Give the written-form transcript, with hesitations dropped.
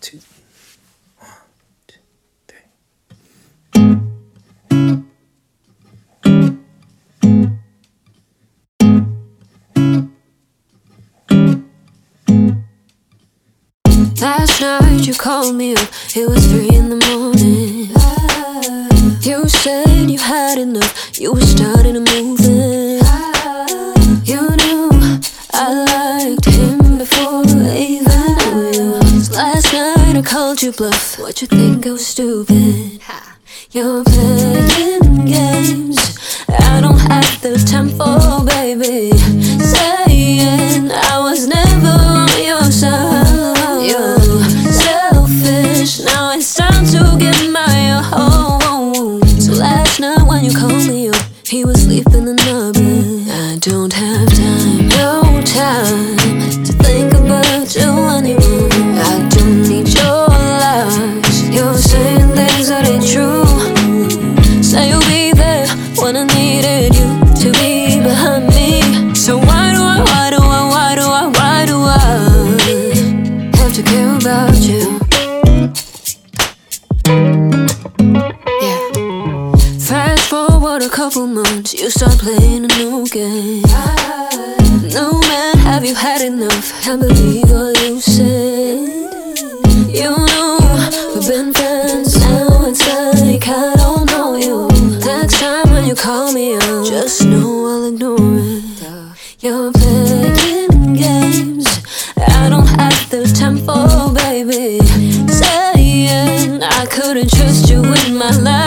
two. 1, 2, 3. Last night you called me up, it was 3 in the morning. You said you had enough, you were starting to move in. You knew I liked him before I even knew you. Last night I called you bluff, what you think I was stupid? You're playing games I don't have the time for, baby. Saying I was never on your side. You're selfish, now it's time to get my home. So last night when you called me up, he was sleeping in the bed. I don't have time, no time to think about you anymore. I don't need your lies, you're saying things that ain't true. Say you'll be there when I needed you to be behind me. So why do I have to care about you? Yeah. Fast forward a couple months, you start playing a new game. No man, have you had enough? I believe what you said. You know, we've been friends, now it's like I don't know you. Next time when you call me up, just know I'll ignore it. You're playing games I don't have the time for, baby. Saying I couldn't trust you with my life.